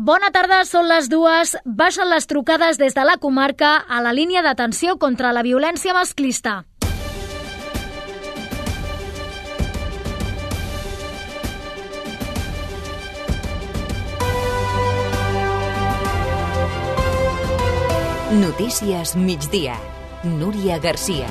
Bona tarda, són les 2. Baixen les trucades des de la comarca a la línia d'atenció contra la violència masclista. Notícies migdia. Núria Garcia.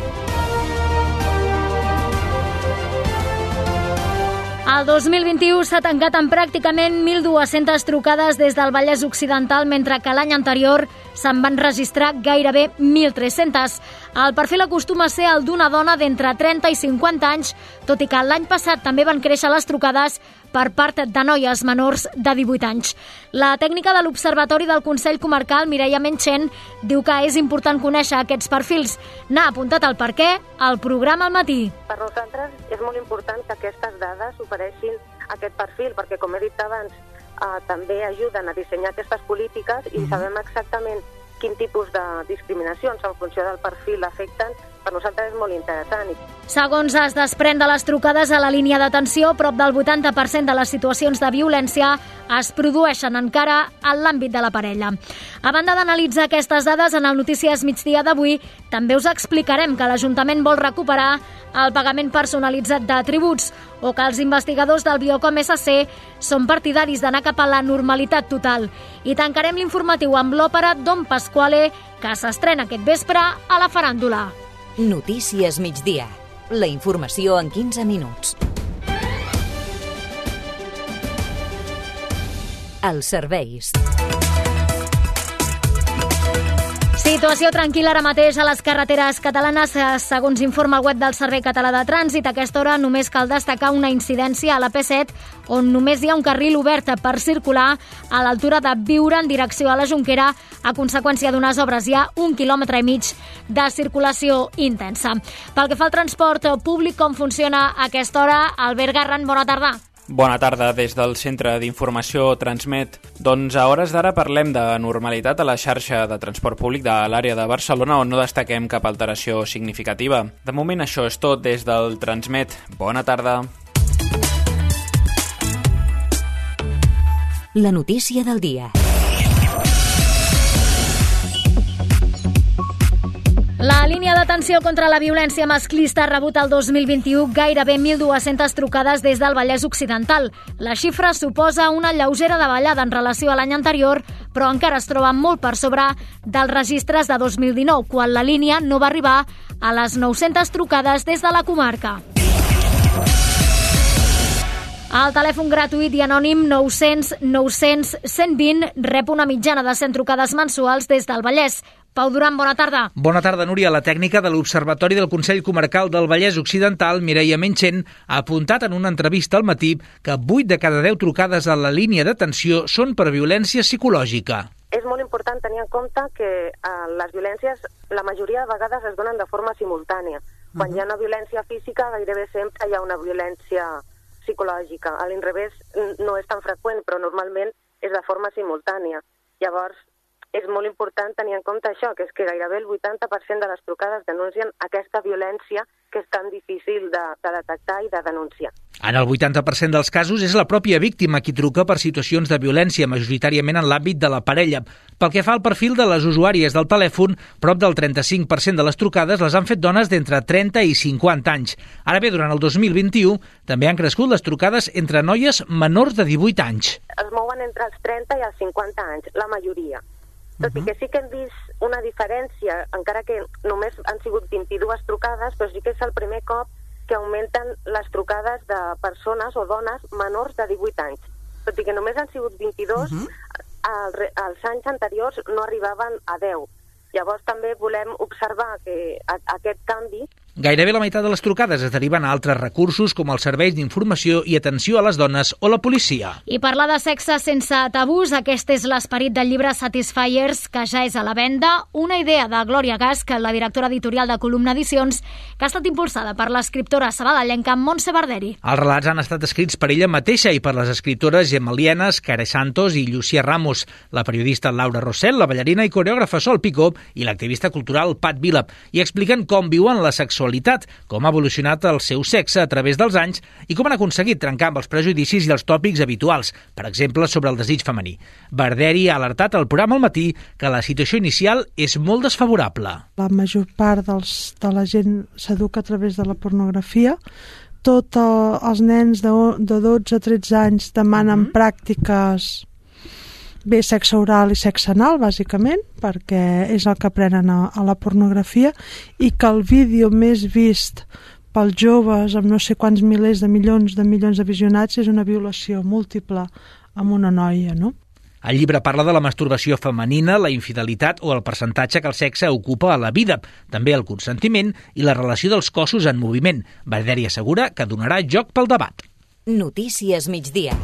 El 2021 s'ha tancat amb pràcticament 1.200 trucades des del Vallès Occidental, mentre que l'any anterior se'n van registrar gairebé 1.300. El perfil acostuma a ser el d'una dona d'entre 30 i 50 anys, tot i que l'any passat també van créixer les trucades per part de noies menors de 18 anys. La tècnica de l'Observatori del Consell Comarcal, Mireia Menchen, diu que és important conèixer aquests perfils. N'ha apuntat el perquè al programa al matí. Per nosaltres és molt important que aquestes dades ofereixin aquest perfil, perquè, com he dit abans, també ajuden a dissenyar aquestes polítiques i sabem exactament quin tipus de discriminacions en funció del perfil afecten. Per nosaltres és molt interessant. Segons es desprèn de les trucades a la línia d'atenció, prop del 80% de les situacions de violència es produeixen encara en l'àmbit de la parella. A banda d'analitzar aquestes dades, en el Notícies Migdia d'avui també us explicarem que l'Ajuntament vol recuperar el pagament personalitzat de tributs o que els investigadors del Biocom SC són partidaris d'anar cap a la normalitat total. I tancarem l'informatiu amb l'òpera Don Pasquale, que s'estrena aquest vespre a la faràndula. Notícies migdia. La informació en 15 minuts. Els serveis. Situació tranquil·la ara mateix a les carreteres catalanes. Segons informa el web del Servei Català de Trànsit, a aquesta hora només cal destacar una incidència a la P7, on només hi ha un carril obert per circular a l'altura de Biure en direcció a la Jonquera. A conseqüència d'unes obres hi ha 1,5 quilòmetres de circulació intensa. Pel que fa al transport públic, com funciona a aquesta hora? Albert Garran, bona tarda. Bona tarda des del Centre d'Informació Transmet. Doncs a hores d'ara parlem de normalitat a la xarxa de transport públic de l'àrea de Barcelona, on no destaquem cap alteració significativa. De moment això és tot des del Transmet. Bona tarda. La notícia del dia. La línia d'atenció contra la violència masclista ha rebut el 2021 gairebé 1.200 trucades des del Vallès Occidental. La xifra suposa una lleugera davallada en relació a l'any anterior, però encara es troba molt per sobre dels registres de 2019, quan la línia no va arribar a les 900 trucades des de la comarca. El telèfon gratuït i anònim 900 900 120 rep una mitjana de 100 trucades mensuals des del Vallès. Pau Duran, bona tarda. Bona tarda, Núria. La tècnica de l'Observatori del Consell Comarcal del Vallès Occidental, Mireia Menchen, ha apuntat en una entrevista al matí que 8 de cada 10 trucades a la línia d'atenció són per violència psicològica. És molt important tenir en compte que les violències, la majoria de vegades es donen de forma simultània. Quan hi ha una violència física, gairebé sempre hi ha una violència psicològica. A l'inrevés no és tan freqüent, però normalment és de forma simultània. Llavors, és molt important tenir en compte això, que és que gairebé el 80% de les trucades denuncien aquesta violència que és tan difícil de detectar i de denunciar. En el 80% dels casos és la pròpia víctima qui truca per situacions de violència, majoritàriament en l'àmbit de la parella. Pel que fa al perfil de les usuàries del telèfon, prop del 35% de les trucades les han fet dones d'entre 30 i 50 anys. Ara bé, durant el 2021 també han crescut les trucades entre noies menors de 18 anys. Es mouen entre els 30 i els 50 anys, la majoria. Tot i que sí que hem vist una diferència, encara que només han sigut 22 trucades, però sí que és el primer cop que augmenten les trucades de persones o dones menors de 18 anys. Tot i que només han sigut 22, els anys anteriors no arribaven a 10. Llavors també volem observar que aquest canvi... Gairebé la meitat de les trucades es deriven a altres recursos com els serveis d'informació i atenció a les dones o la policia. I parlar de sexe sense tabús, aquest és l'esperit del llibre Satisfiers, que ja és a la venda, una idea de Glòria Gasch, la directora editorial de Columna Edicions, que ha estat impulsada per l'escriptora sabadellenca Montse Barderi. Els relats han estat escrits per ella mateixa i per les escriptores Gemma Lienas, Care Santos i Llucia Ramos, la periodista Laura Rossell, la ballarina i coreògrafa Sol Picó i l'activista cultural Pat Vila, i expliquen com viuen la sexualitat sexualitat, com ha evolucionat el seu sexe a través dels anys i com han aconseguit trencar amb els prejudicis i els tòpics habituals, per exemple, sobre el desig femení. Barderi ha alertat al programa al matí que la situació inicial és molt desfavorable. La major part de la gent s'educa a través de la pornografia. Tots els nens de 12 a 13 anys demanen pràctiques bé sexe oral i sexe anal, bàsicament, perquè és el que aprenen a la pornografia, i que el vídeo més vist pels joves, amb no sé quants milers de milions de visionats, és una violació múltiple amb una noia, no? El llibre parla de la masturbació femenina, la infidelitat o el percentatge que el sexe ocupa a la vida, també el consentiment i la relació dels cossos en moviment. Barderi assegura que donarà joc pel debat. Notícies migdia.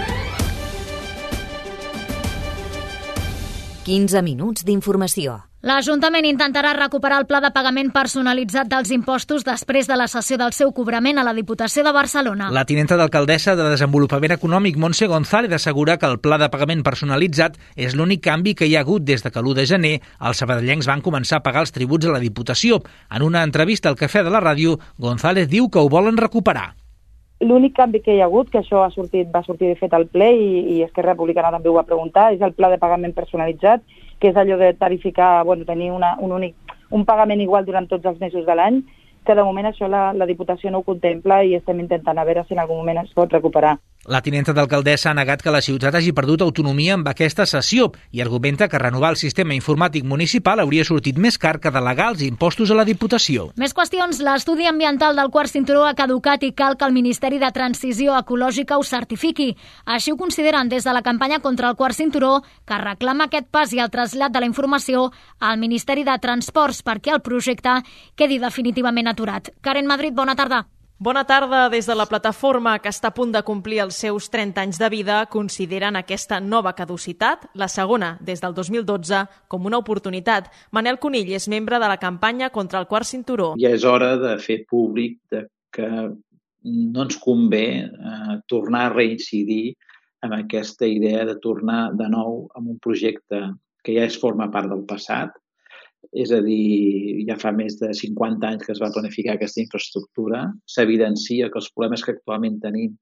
15 minuts d'informació. L'Ajuntament intentarà recuperar el pla de pagament personalitzat dels impostos després de la cessió del seu cobrament a la Diputació de Barcelona. La tinenta d'alcaldessa de Desenvolupament Econòmic, Montse González, assegura que el pla de pagament personalitzat és l'únic canvi que hi ha hagut des de que l'1 de gener els sabadellencs van començar a pagar els tributs a la Diputació. En una entrevista al Cafè de la Ràdio, González diu que ho volen recuperar. L'únic canvi que hi ha hagut, que això va sortir de fet al ple i Esquerra Republicana també ho va preguntar, és el pla de pagament personalitzat, que és allò de tarificar, tenir un pagament igual durant tots els mesos de l'any, que de moment això la Diputació no ho contempla i estem intentant a veure si en algun moment es pot recuperar. La tinenta d'alcaldessa ha negat que la ciutat hagi perdut autonomia amb aquesta cessió i argumenta que renovar el sistema informàtic municipal hauria sortit més car que delegar els impostos a la Diputació. Més qüestions. L'estudi ambiental del quart cinturó ha caducat i cal que el Ministeri de Transició Ecològica ho certifiqui. Així ho consideren des de la campanya contra el quart cinturó, que reclama aquest pas i el trasllat de la informació al Ministeri de Transports perquè el projecte quedi definitivament aturat. Karen Madrid, bona tarda. Bona tarda. Des de la plataforma, que està a punt de complir els seus 30 anys de vida, consideren aquesta nova caducitat, la segona des del 2012, com una oportunitat. Manel Conill és membre de la campanya contra el quart cinturó. Ja és hora de fer públic que no ens convé tornar a reincidir en aquesta idea de tornar de nou amb un projecte que ja forma part del passat. És a dir, ja fa més de 50 anys que es va planificar aquesta infraestructura. S'evidencia que els problemes que actualment tenim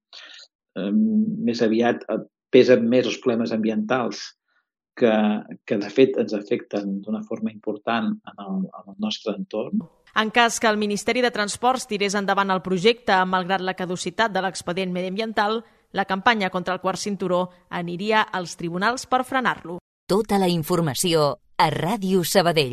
més aviat pesen més els problemes ambientals que de fet ens afecten d'una forma important en el nostre entorn. En cas que el Ministeri de Transports tirés endavant el projecte, malgrat la caducitat de l'expedient mediambiental, la campanya contra el quart cinturó aniria als tribunals per frenar-lo. Tota la informació a Ràdio Sabadell.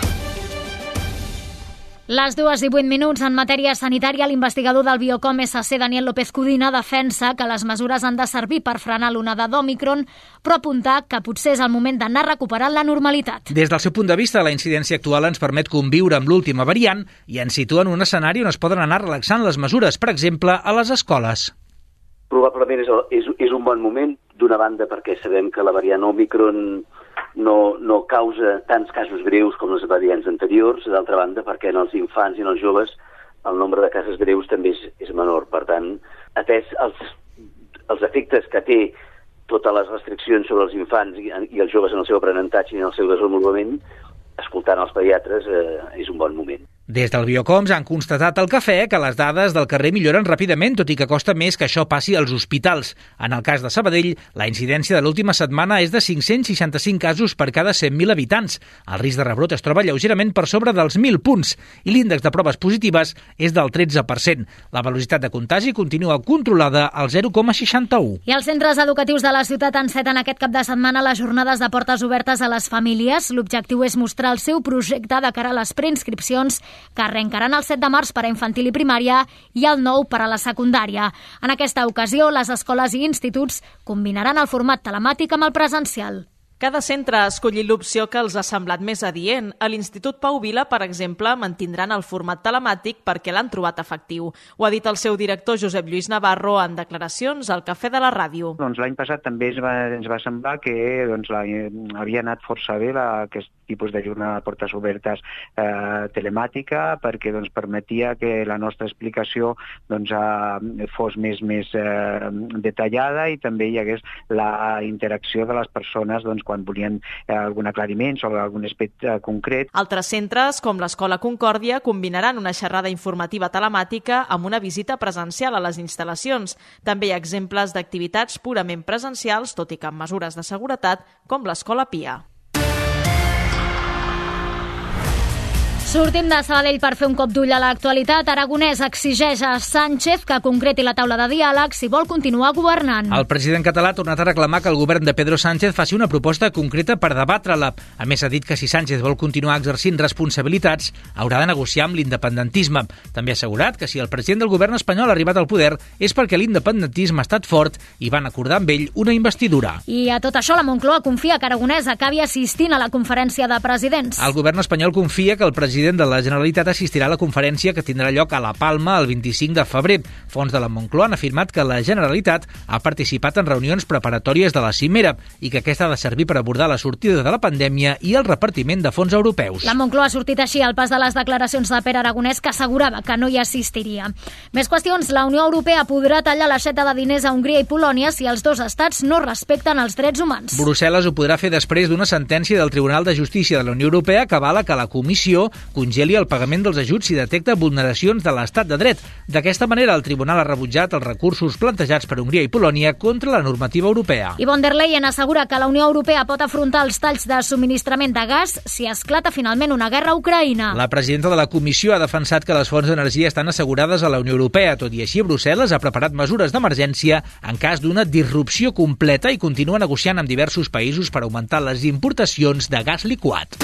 Les 2:08 en matèria sanitària, l'investigador del Biocom SC, Daniel López Codina, defensa que les mesures han de servir per frenar l'onada d'Òmicron, però apunta que potser és el moment d'anar recuperant la normalitat. Des del seu punt de vista, la incidència actual ens permet conviure amb l'última variant i ens situa en un escenari on es poden anar relaxant les mesures, per exemple, a les escoles. Probablement és un bon moment, d'una banda perquè sabem que la variant Òmicron no causa tants casos greus com les variants anteriors, d'altra banda perquè en els infants i en els joves el nombre de casos greus també és menor. Per tant, atès els efectes que té totes les restriccions sobre els infants i els joves en el seu aprenentatge i en el seu desenvolupament, escoltant els pediatres és un bon moment. Des del Biocoms han constatat al Cafè que les dades del carrer milloren ràpidament, tot i que costa més que això passi als hospitals. En el cas de Sabadell, la incidència de l'última setmana és de 565 casos per cada 100.000 habitants. El risc de rebrot es troba lleugerament per sobre dels 1.000 punts i l'índex de proves positives és del 13%. La velocitat de contagi continua controlada al 0,61. I els centres educatius de la ciutat enceten aquest cap de setmana les jornades de portes obertes a les famílies. L'objectiu és mostrar el seu projecte de cara a les preinscripcions que arrencaran el 7 de març per a infantil i primària i el 9 per a la secundària. En aquesta ocasió, les escoles i instituts combinaran el format telemàtic amb el presencial. Cada centre ha escollit l'opció que els ha semblat més adient. A l'Institut Pau Vila, per exemple, mantindran el format telemàtic perquè l'han trobat efectiu. Ho ha dit el seu director, Josep Lluís Navarro, en declaracions al Cafè de la Ràdio. L'any passat també ens va semblar que havia anat força bé aquest tipus de jornada de portes obertes telemàtica, perquè doncs, permetia que la nostra explicació doncs, fos més detallada i també hi hagués la interacció de les persones doncs, quan volien algun aclariment sobre algun aspecte concret. Altres centres, com l'Escola Concòrdia, combinaran una xerrada informativa telemàtica amb una visita presencial a les instal·lacions. També hi ha exemples d'activitats purament presencials, tot i que amb mesures de seguretat, com l'Escola Pia. Sortim de Sabadell per fer un cop d'ull a l'actualitat. Aragonès exigeix a Sánchez que concreti la taula de diàleg si vol continuar governant. El president català ha tornat a reclamar que el govern de Pedro Sánchez faci una proposta concreta per debatre-la. A més, ha dit que si Sánchez vol continuar exercint responsabilitats, haurà de negociar amb l'independentisme. També ha assegurat que si el president del govern espanyol ha arribat al poder és perquè l'independentisme ha estat fort i van acordar amb ell una investidura. I a tot això, la Moncloa confia que Aragonès acabi assistint a la conferència de presidents. El govern espanyol confia que el president de la Generalitat assistirà a la conferència que tindrà lloc a La Palma el 25 de febrer. Fons de la Moncloa han afirmat que la Generalitat ha participat en reunions preparatòries de la cimera i que aquesta ha de servir per abordar la sortida de la pandèmia i el repartiment de fons europeus. La Moncloa ha sortit així al pas de les declaracions de Pere Aragonès, que assegurava que no hi assistiria. Més qüestions. La Unió Europea podrà tallar l'aixeta de diners a Hongria i Polònia si els dos estats no respecten els drets humans. Brussel·les ho podrà fer després d'una sentència del Tribunal de Justícia de la Unió Europea que avala que la Comissió congeli el pagament dels ajuts si detecta vulneracions de l'estat de dret. D'aquesta manera, el Tribunal ha rebutjat els recursos plantejats per Hongria i Polònia contra la normativa europea. I von der Leyen assegura que la Unió Europea pot afrontar els talls de subministrament de gas si esclata finalment una guerra a Ucraïna. La presidenta de la Comissió ha defensat que les fonts d'energia estan assegurades a la Unió Europea. Tot i així, Brussel·les ha preparat mesures d'emergència en cas d'una disrupció completa i continua negociant amb diversos països per augmentar les importacions de gas liquat.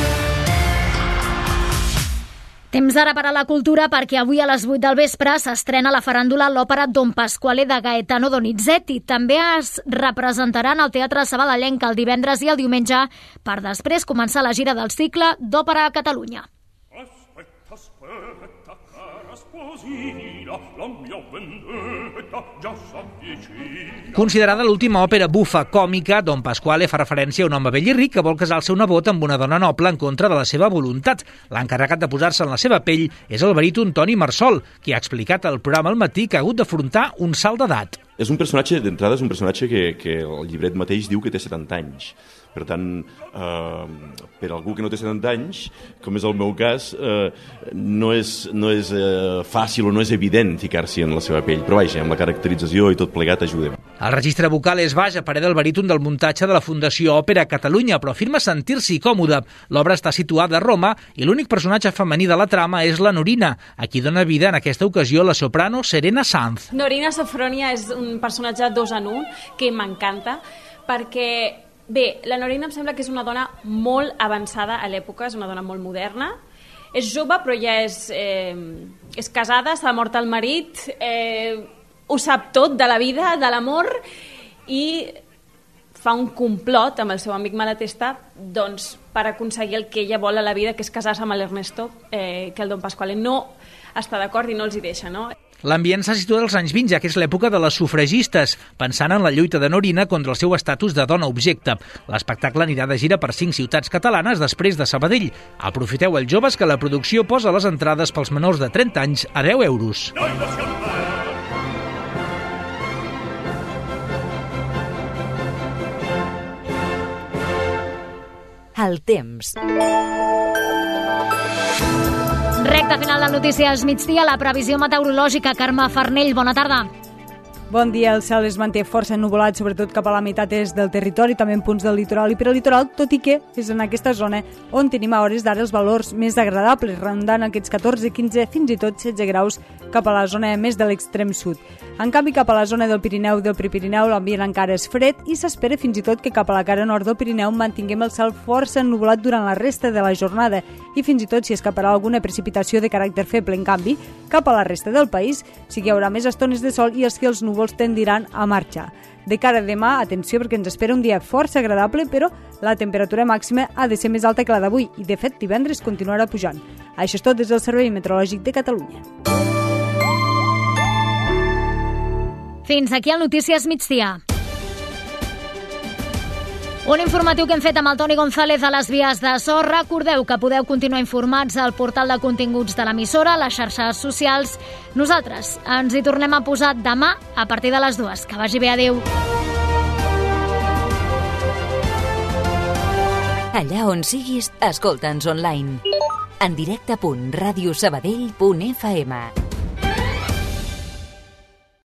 Temps ara per a la cultura, perquè avui a les 8 del vespre s'estrena la faràndula l'òpera Don Pasquale de Gaetano Donizetti. També es representaran al Teatre Sabadellenc el divendres i el diumenge per després començar la gira del cicle d'òpera a Catalunya. Considerada l'última òpera bufa còmica, Don Pasquale fa referència a un home vell i ric que vol casar el seu nebot amb una dona noble en contra de la seva voluntat. L'encarregat de posar-se en la seva pell és el baríton Toni Marsol, qui ha explicat al programa al matí que ha hagut d'afrontar un salt d'edat. És un personatge, d'entrada, és un personatge que el llibret mateix diu que té 70 anys. Per tant, per algú que no té 70 anys, com és el meu cas, no és fàcil o no és evident ficar-s'hi en la seva pell. Però vaja, amb la caracterització i tot plegat ajuda. El registre vocal és baix, a parer del baríton del muntatge de la Fundació Òpera Catalunya, però afirma sentir-s'hi còmode. L'obra està situada a Roma i l'únic personatge femení de la trama és la Norina, a qui dona vida en aquesta ocasió la soprano Serena Sanz. Norina Sofronia és un personatge 2 en 1 que m'encanta perquè... Bé, la Norina em sembla que és una dona molt avançada a l'època, és una dona molt moderna, és jove però ja és casada, s'ha mort el marit, ho sap tot de la vida, de l'amor, i fa un complot amb el seu amic Malatesta doncs, per aconseguir el que ella vol a la vida, que és casar-se amb l'Ernesto, que el Don Pasquale no està d'acord i no els hi deixa, no? L'ambient s'ha situat als anys 20, ja que és l'època de les sufragistes, pensant en la lluita de Norina contra el seu estatus de dona objecte. L'espectacle anirà de gira per 5 ciutats catalanes després de Sabadell. Aprofiteu els joves que la producció posa les entrades pels menors de 30 anys a 10 euros. El temps. Recte final del Notícies Migdia, la previsió meteorològica. Carme Farnell, bona tarda. Bon dia, el cel es manté força ennuvolat, sobretot cap a la meitat est del territori, també en punts del litoral i per al litoral, tot i que és en aquesta zona on tenim a hores d'ara els valors més agradables, rondant aquests 14, 15, fins i tot 16 graus cap a la zona més de l'extrem sud. En canvi, cap a la zona del Pirineu i del Prepirineu l'ambient encara és fred i s'espera fins i tot que cap a la cara nord del Pirineu mantinguem el cel força ennuvolat durant la resta de la jornada i fins i tot si escaparà alguna precipitació de caràcter feble. En canvi, cap a la resta del país sí que hi haurà més estones de sol i els que els núvols tendiran a marxar. De cara a demà, atenció perquè ens espera un dia força agradable, però la temperatura màxima ha de ser més alta que la d'avui i, de fet, divendres continuarà pujant. Això és tot des del Servei Meteorològic de Catalunya. Fins aquí el Notícies Migdia. Un informatiu que hem fet amb el Toni González a les vies de so. Recordeu que podeu continuar informats al portal de continguts de l'emissora, a les xarxes socials. Nosaltres ens hi tornem a posar demà a partir de les 2. Que vagi bé, adéu. Allà on siguis, escolta'ns online. En directe.radiosabadell.fm